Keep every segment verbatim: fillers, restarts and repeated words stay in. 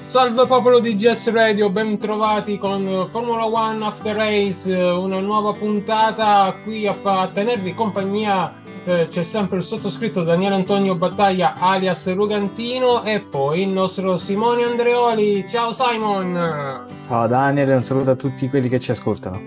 Salve popolo di G S Radio, ben trovati con Formula One After Race, una nuova puntata qui a, fa- a tenervi compagnia. Eh, c'è sempre il sottoscritto Daniele Antonio Battaglia alias Rugantino e poi il nostro Simone Andreoli. Ciao Simon! Ciao Daniele, un saluto a tutti quelli che ci ascoltano.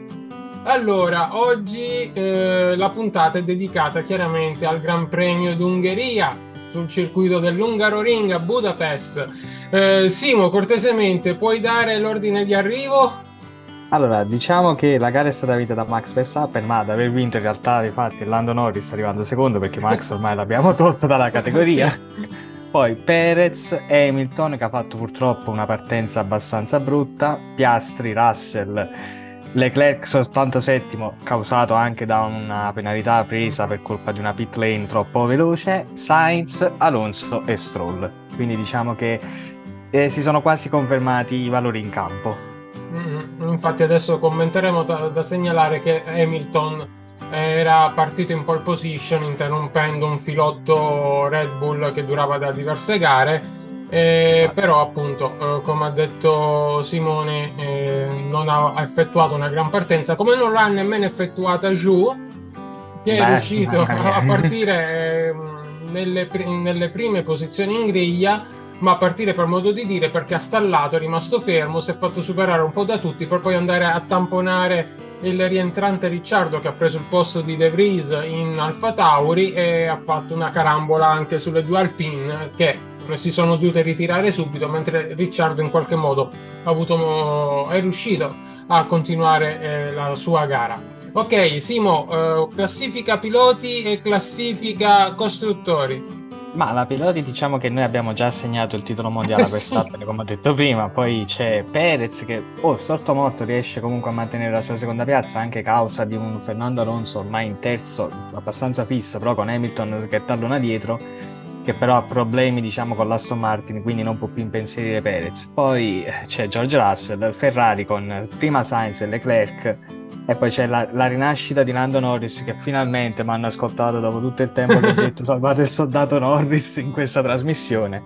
Allora, oggi eh, la puntata è dedicata chiaramente al Gran Premio d'Ungheria sul circuito dell'Hungaroring a Budapest. Eh, Simo, cortesemente, puoi dare l'ordine di arrivo? Allora, diciamo che la gara è stata vinta da Max Verstappen, ma ad aver vinto in realtà, infatti, Lando Norris arrivando secondo perché Max ormai l'abbiamo tolto dalla categoria. Sì. Poi Perez e Hamilton che ha fatto purtroppo una partenza abbastanza brutta, Piastri, Russell, Leclerc soltanto settimo, causato anche da una penalità presa per colpa di una pit lane troppo veloce, Sainz, Alonso e Stroll. Quindi diciamo che eh, si sono quasi confermati i valori in campo. Mm, Infatti adesso commenteremo da, da segnalare che Hamilton era partito in pole position interrompendo un filotto Red Bull che durava da diverse gare, eh, Esatto. però appunto, eh, come ha detto Simone, eh, non ha effettuato una gran partenza, come non l'ha nemmeno effettuata Zhou, che è Beh, riuscito mamma mia. a partire ehm, nelle, pri- nelle prime posizioni in griglia, ma a partire per modo di dire perché ha stallato, è rimasto fermo, si è fatto superare un po' da tutti per poi andare a tamponare il rientrante Ricciardo che ha preso il posto di De Vries in Alfa Tauri e ha fatto una carambola anche sulle due Alpine che si sono dovute ritirare subito, mentre Ricciardo in qualche modo ha avuto, è riuscito a continuare eh, la sua gara. Ok, Simo, eh, classifica piloti e classifica costruttori. Ma la piloti diciamo che noi abbiamo già assegnato il titolo mondiale a Sì. Verstappen, come ho detto prima, poi c'è Perez che, oh, storto morto, riesce comunque a mantenere la sua seconda piazza anche causa di un Fernando Alonso ormai in terzo, abbastanza fisso, però con Hamilton che tallona dietro, che però ha problemi diciamo con l'Aston Martin, quindi non può più impensierire Perez. Poi eh, c'è George Russell, Ferrari con prima Sainz e Leclerc. E poi c'è la, la rinascita di Lando Norris che finalmente mi hanno ascoltato dopo tutto il tempo che ho detto salvate il soldato Norris in questa trasmissione.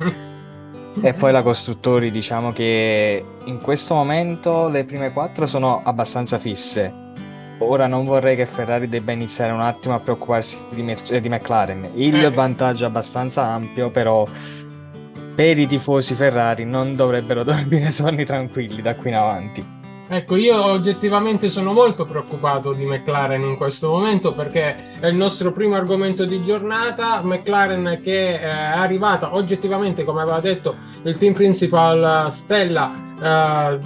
E poi la costruttori, diciamo che in questo momento le prime quattro sono abbastanza fisse. Ora non vorrei che Ferrari debba iniziare un attimo a preoccuparsi di, Mer- eh, di McLaren. Il Eh, vantaggio è abbastanza ampio, però per i tifosi Ferrari non dovrebbero dormire sonni tranquilli da qui in avanti. Ecco, io oggettivamente sono molto preoccupato di McLaren in questo momento perché è il nostro primo argomento di giornata. McLaren che eh, è arrivata oggettivamente, come aveva detto il team principal Stella, eh,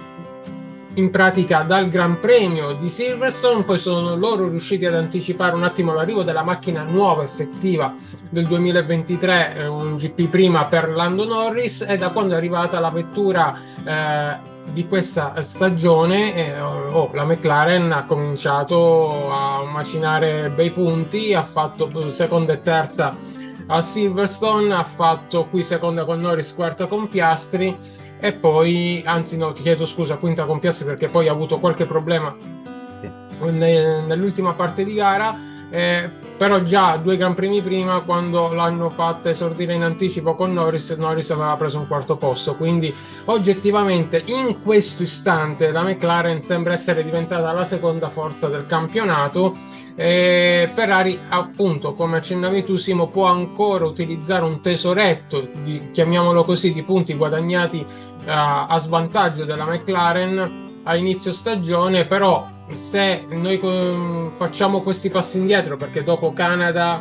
in pratica dal Gran Premio di Silverstone, poi sono loro riusciti ad anticipare un attimo l'arrivo della macchina nuova effettiva del duemilaventitré, eh, un G P prima per Lando Norris e da quando è arrivata la vettura eh, di questa stagione eh, oh, la McLaren ha cominciato a macinare bei punti, ha fatto seconda e terza a Silverstone, ha fatto qui seconda con Norris, quarta con Piastri e poi, anzi no, chiedo scusa, quinta con Piastri perché poi ha avuto qualche problema Sì. ne- nell'ultima parte di gara, eh, però già due Gran Premi prima, quando l'hanno fatta esordire in anticipo con Norris, Norris aveva preso un quarto posto, quindi oggettivamente in questo istante la McLaren sembra essere diventata la seconda forza del campionato. E Ferrari, appunto, come accennavi tu, Simo, può ancora utilizzare un tesoretto, di- chiamiamolo così, di punti guadagnati eh, a svantaggio della McLaren a inizio stagione, però se noi co- facciamo questi passi indietro, perché dopo Canada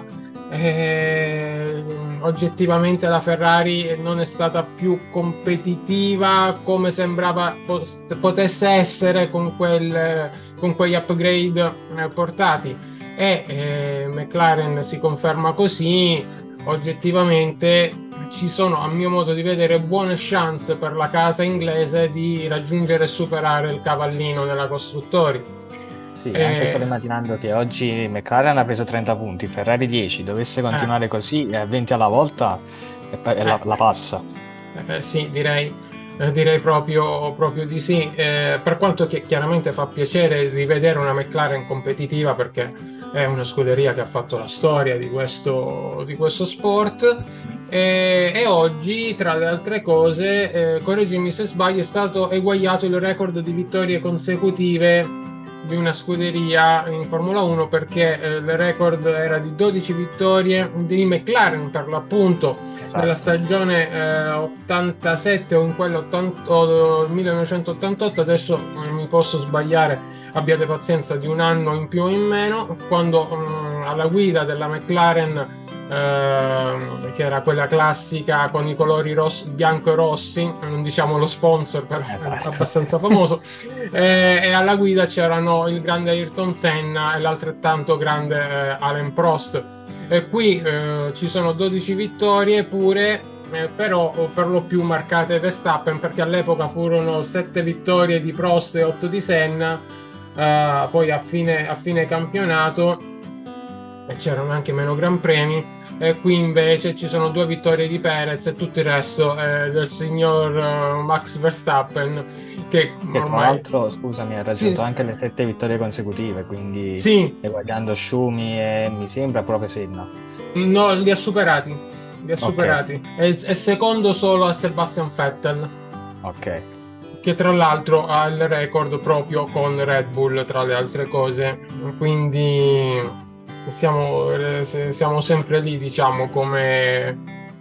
eh, oggettivamente la Ferrari non è stata più competitiva come sembrava pos- potesse essere con, quel, con quegli upgrade eh, portati e eh, McLaren si conferma così, oggettivamente ci sono, a mio modo di vedere, buone chance per la casa inglese di raggiungere e superare il cavallino nella costruttori. Sì, anche solo Eh, immaginando che oggi McLaren ha preso trenta punti, Ferrari dieci, dovesse eh, continuare così, a venti alla volta, e poi- e la, eh, la passa. eh, sì, direi. Eh, direi proprio, proprio di sì, eh, per quanto che chiaramente fa piacere rivedere una McLaren competitiva perché è una scuderia che ha fatto la storia di questo, di questo sport. E, e oggi, tra le altre cose, eh, correggimi se sbaglio, è stato eguagliato il record di vittorie consecutive di una scuderia in Formula uno perché eh, il record era di dodici vittorie di McLaren per l'appunto nella Esatto. stagione eh, ottantasette o in quella ottanta o millenovecentottantotto. Adesso eh, mi posso sbagliare, abbiate pazienza, di un anno in più o in meno, quando eh, alla guida della McLaren, eh, che era quella classica con i colori rossi, bianco e rossi, non diciamo lo sponsor, però è Esatto. abbastanza famoso, eh, e alla guida c'erano il grande Ayrton Senna e l'altrettanto grande eh, Alain Prost. E qui eh, ci sono dodici vittorie pure, eh, però per lo più marcate Verstappen, perché all'epoca furono sette vittorie di Prost e otto di Senna, eh, poi a fine, a fine campionato e c'erano anche meno Gran Premi. E qui invece ci sono due vittorie di Perez e tutto il resto è del signor eh, Max Verstappen, che Che tra ormai l'altro, scusami, ha raggiunto sì, anche le sette vittorie consecutive, quindi sì, eguagliando Schumi e mi sembra proprio Senna. no, li ha superati, li ha Ok, superati. È, è secondo solo a Sebastian Vettel, ok. che tra l'altro ha il record proprio con Red Bull, tra le altre cose. Quindi siamo, eh, se- siamo sempre lì, diciamo, come,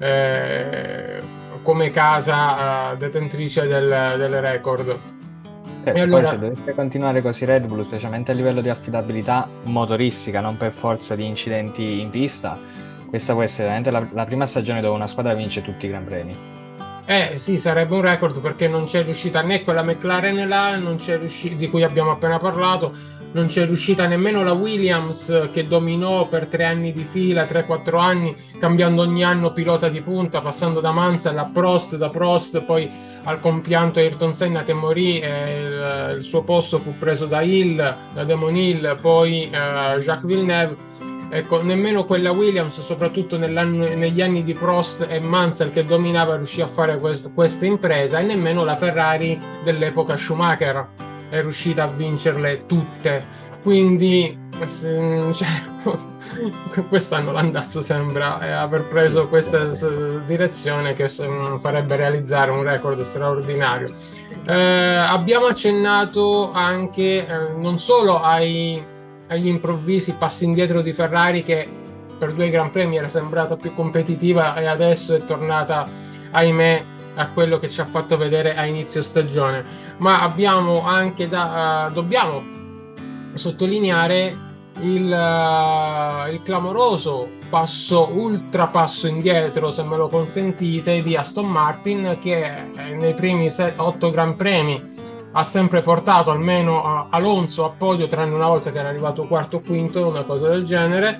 eh, come casa, eh, detentrice del, del record. E Certo, poi se allora, dovesse continuare così Red Bull, specialmente a livello di affidabilità motoristica, non per forza di incidenti in pista, questa può essere veramente la, la prima stagione dove una squadra vince tutti i Gran Premi. eh sì, sarebbe un record perché non c'è riuscita né quella McLaren là, non c'è riusci- di cui abbiamo appena parlato, non c'è riuscita nemmeno la Williams che dominò per tre anni di fila, tre quattro anni, cambiando ogni anno pilota di punta, passando da Mansell a Prost, da Prost poi al compianto Ayrton Senna che morì e il, il suo posto fu preso da Hill, da Damon Hill, poi eh, Jacques Villeneuve. Ecco, nemmeno quella Williams, soprattutto negli anni di Prost e Mansell che dominava, riuscì a fare quest- questa impresa, e nemmeno la Ferrari dell'epoca Schumacher è riuscita a vincerle tutte. Quindi, se- cioè, quest'anno l'andazzo sembra eh, aver Sì, preso questa sì. s- direzione che s- farebbe realizzare un record straordinario. Eh, abbiamo accennato anche eh, non solo ai agli improvvisi passi indietro di Ferrari, che per due Gran Premi era sembrata più competitiva e adesso è tornata, ahimè, a quello che ci ha fatto vedere a inizio stagione. Ma abbiamo anche da, uh, dobbiamo sottolineare il, uh, il clamoroso passo, ultra passo indietro, se me lo consentite, di Aston Martin, che eh, nei primi otto Gran Premi ha sempre portato almeno Alonso a podio, tranne una volta che era arrivato quarto o quinto, una cosa del genere.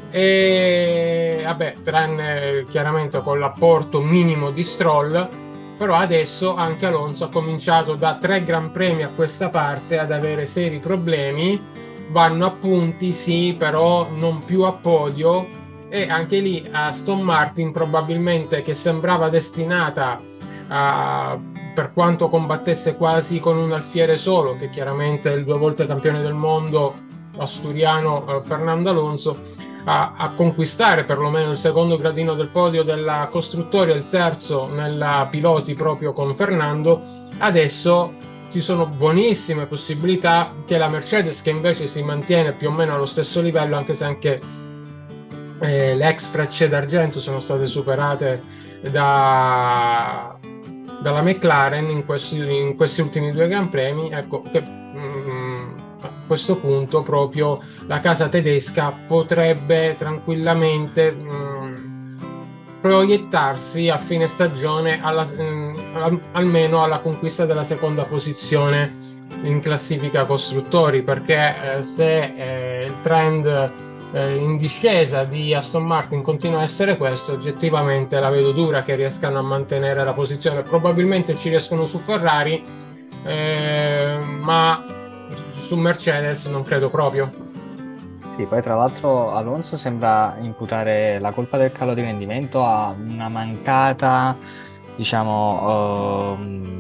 E vabbè, tranne chiaramente con l'apporto minimo di Stroll, però adesso anche Alonso ha cominciato da tre Gran Premi a questa parte ad avere seri problemi. Vanno a punti, sì, però non più a podio. E anche lì Aston Martin, probabilmente, che sembrava destinata a, per quanto combattesse quasi con un alfiere solo, che chiaramente è il due volte campione del mondo asturiano eh, Fernando Alonso, a, a conquistare perlomeno il secondo gradino del podio della costruttori e il terzo nella piloti proprio con Fernando. Adesso ci sono buonissime possibilità che la Mercedes, che invece si mantiene più o meno allo stesso livello, anche se anche eh, le ex frecce d'argento sono state superate da, dalla McLaren in questi, in questi ultimi due Gran Premi, ecco che mm, a questo punto proprio la casa tedesca potrebbe tranquillamente mm, proiettarsi a fine stagione alla, mm, al, almeno alla conquista della seconda posizione in classifica costruttori, perché eh, se eh, il trend eh, in discesa di Aston Martin continua a essere questo, oggettivamente la vedo dura che riescano a mantenere la posizione. Probabilmente ci riescono su Ferrari, eh, ma su Mercedes non credo proprio. Sì, poi tra l'altro Alonso sembra imputare la colpa del calo di rendimento a una mancata diciamo, ehm,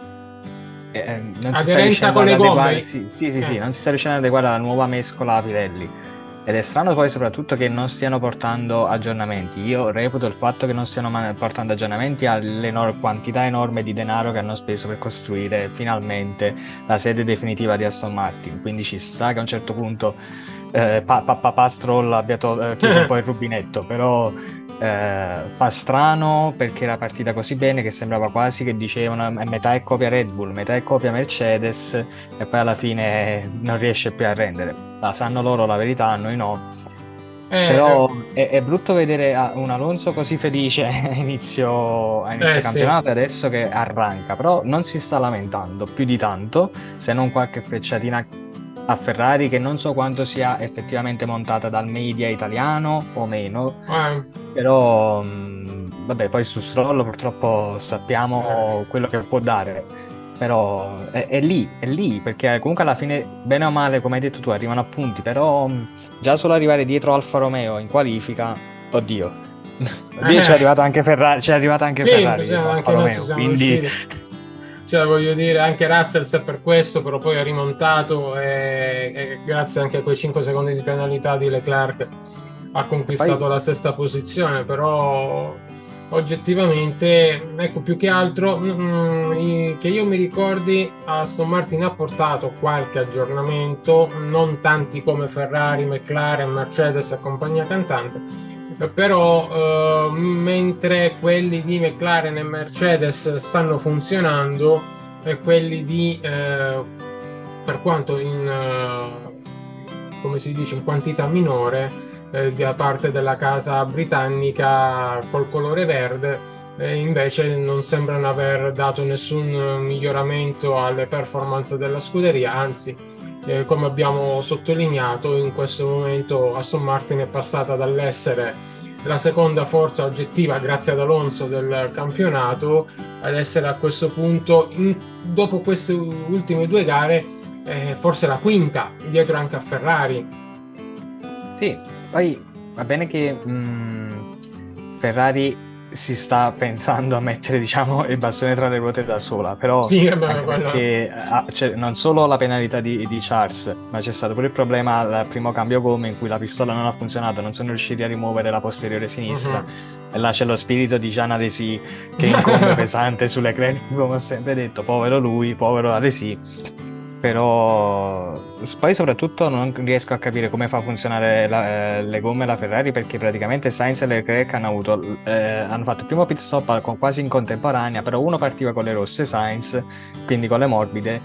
eh, non si sta Aderenza riuscendo con ad le adeguare, gomme. sì, sì, sì, sì, Eh. non si sta riuscendo ad adeguare alla nuova mescola a Pirelli. Ed è strano poi soprattutto che non stiano portando aggiornamenti. Io reputo il fatto che non stiano ma- portando aggiornamenti alle enor- quantità enorme di denaro che hanno speso per costruire finalmente la sede definitiva di Aston Martin. Quindi ci sta che a un certo punto eh, pa- pa- Papà Stroll abbia to- eh, chiuso un po' il rubinetto, però eh, fa strano perché era partita così bene che sembrava quasi che dicevano "Eh, metà è copia Red Bull, metà è copia Mercedes e poi alla fine non riesce più a rendere. La sanno loro la verità, noi no. Eh, Però è, è brutto vedere a- un Alonso così felice a inizio, a eh, inizio eh, sì. campionato e adesso che arranca, però non si sta lamentando più di tanto, se non qualche frecciatina a Ferrari che non so quanto sia effettivamente montata dal media italiano o meno, Eh, però mh, vabbè, poi su Stroll purtroppo sappiamo eh. quello che può dare. Però è, è lì, è lì, perché comunque alla fine, bene o male, come hai detto tu, arrivano a punti, però mh, già solo arrivare dietro Alfa Romeo in qualifica, oddio, oddio ci è Eh, arrivato anche Ferrari, ci è arrivata anche sì, Ferrari dietro Alfa anche noi ci Romeo, siamo quindi riusciti. Cioè, voglio dire, anche Russell se per questo, però poi ha rimontato e, e grazie anche a quei cinque secondi di penalità di Leclerc ha e poi conquistato la sesta posizione, però oggettivamente, ecco, più che altro mm, i- che io mi ricordi, Aston Martin ha portato qualche aggiornamento, non tanti come Ferrari, McLaren, Mercedes e compagnia cantante, eh, però eh, mentre quelli di McLaren e Mercedes stanno funzionando, e quelli di, eh, per quanto in, eh, come si dice, in quantità minore, eh, da parte della casa britannica col colore verde, eh, invece non sembrano aver dato nessun miglioramento alle performance della scuderia, anzi, eh, come abbiamo sottolineato, in questo momento Aston Martin è passata dall'essere la seconda forza oggettiva grazie ad Alonso del campionato ad essere a questo punto, in- dopo queste ultime due gare, eh, forse la quinta, dietro anche a Ferrari. sì, poi va bene che mh, Ferrari si sta pensando a mettere, diciamo, il bastone tra le ruote da sola, però Sì, vabbè, anche quello... perché ha- c'è non solo la penalità di, di Charles, ma c'è stato pure il problema al primo cambio gomme in cui la pistola non ha funzionato, non sono riusciti a rimuovere la posteriore sinistra. Mhm. E là c'è lo spirito di Jean Alesi che incombe pesante sulle crene, come ho sempre detto, povero lui, povero Alesi. Però s- poi soprattutto non riesco a capire come fa a funzionare la- eh, le gomme la Ferrari perché praticamente Sainz e Leclerc hanno avuto, eh, hanno fatto il primo pit stop al- con- quasi in contemporanea, però uno partiva con le rosse Sainz, quindi con le morbide,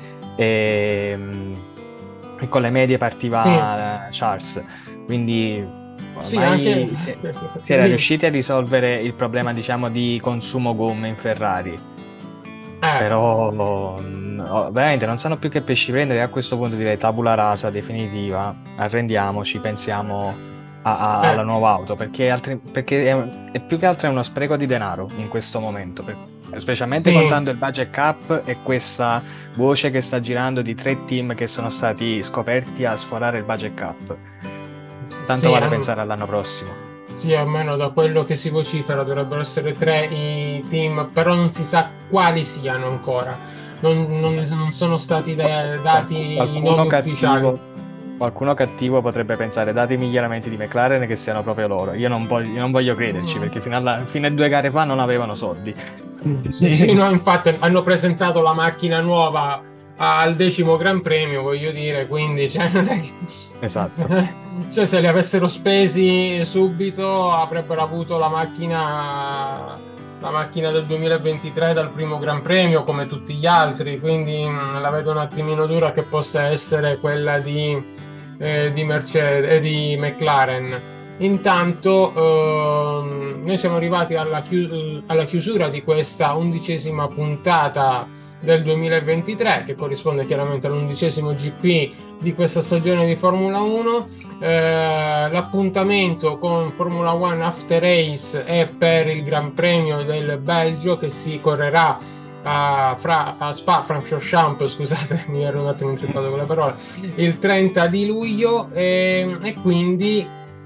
e, mm, e con le medie Sì, partiva eh, Charles. Quindi sì, anche... ormai eh, si era Lì. riusciti a risolvere il problema, diciamo, di consumo gomme in Ferrari. Eh, Però mm, oh, veramente non sanno più che pesci prendere. A questo punto direi tabula rasa definitiva. Arrendiamoci, pensiamo a- a- eh, alla nuova auto perché, altri- perché è, è più che altro è uno spreco di denaro in questo momento. per- specialmente sì, contando il budget cap e questa voce che sta girando di tre team che sono stati scoperti a sforare il budget cap. Tanto sì, vale ehm, pensare all'anno prossimo. sì, almeno da quello che si vocifera dovrebbero essere tre i team, però non si sa quali siano ancora. Non, non- Esatto. non sono stati da- Qualcu- dati i qualcuno nomi ufficiali. cattivo, qualcuno cattivo potrebbe pensare, dati i miglioramenti di McLaren, che siano proprio loro. Io non voglio, io non voglio crederci, Mm. perché fino, alla, fino a due gare fa non avevano soldi. Sì, sì, Quindi- no, infatti hanno presentato la macchina nuova al decimo Gran Premio, voglio dire, quindi cioè, non è che- Esatto. cioè, se li avessero spesi subito avrebbero avuto la macchina, la macchina del duemilaventitré dal primo Gran Premio come tutti gli altri, quindi mh, la vedo un attimino dura che possa essere quella di, eh, di Mercedes, eh, di McLaren. Intanto ehm, noi siamo arrivati alla, chiu- alla chiusura di questa undicesima puntata del duemilaventitré, che corrisponde chiaramente all'undicesimo G P di questa stagione di Formula uno. Eh, l'appuntamento con Formula One After Race è per il Gran Premio del Belgio che si correrà a, Fra- a Spa Francorchamps, scusate, mi ero un attimo intrippato con le parole, il trenta di luglio e, e quindi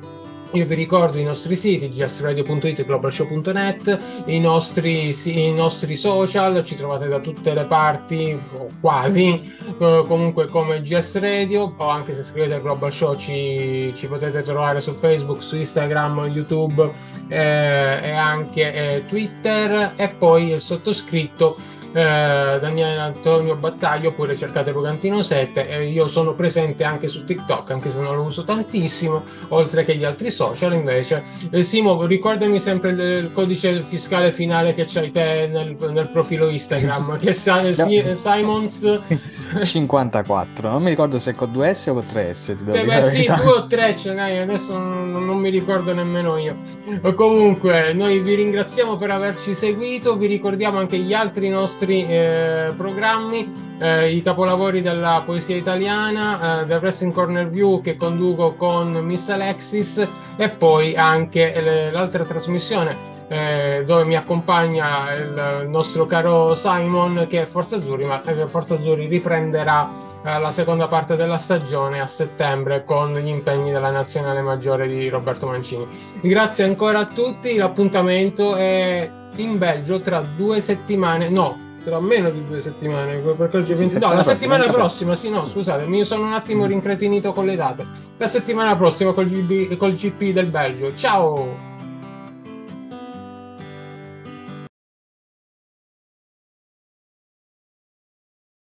Io vi ricordo i nostri siti g s radio punto it e global show punto net, i nostri, i nostri social, ci trovate da tutte le parti, o quasi, eh, comunque come G S Radio, o anche se scrivete Global Show ci, ci potete trovare su Facebook, su Instagram, YouTube eh, e anche eh, Twitter, e poi il sottoscritto Eh, Daniele Antonio Battaglio, oppure cercate Brugantino sette. Eh, io sono presente anche su TikTok, anche se non lo uso tantissimo, oltre che gli altri social invece. Eh, Simo, ricordami sempre il, il codice fiscale finale che c'hai te nel, nel profilo Instagram, che è Sa- si- Simons cinquantaquattro, non mi ricordo se con due S o con tre S, ti devo Se, dire beh, la sì, verità. due o tre ce n'hai, adesso non, non mi ricordo nemmeno io. O comunque, noi vi ringraziamo per averci seguito, vi ricordiamo anche gli altri nostri eh, programmi, eh, i capolavori della poesia italiana, eh, del Wrestling Corner View che conduco con Miss Alexis, e poi anche le- l'altra trasmissione eh, dove mi accompagna il, il nostro caro Simon, che è Forza Azzurri, ma eh, Forza Azzurri riprenderà la seconda parte della stagione a settembre con gli impegni della nazionale maggiore di Roberto Mancini. Grazie ancora a tutti, l'appuntamento è in Belgio tra due settimane, no, tra meno di due settimane, perché oggi è Sì, venti, no, settimana la prossima, settimana trenta prossima, sì, no, scusate, mi sono un attimo rincretinito con le date. La settimana prossima col G P, col G P del Belgio. Ciao!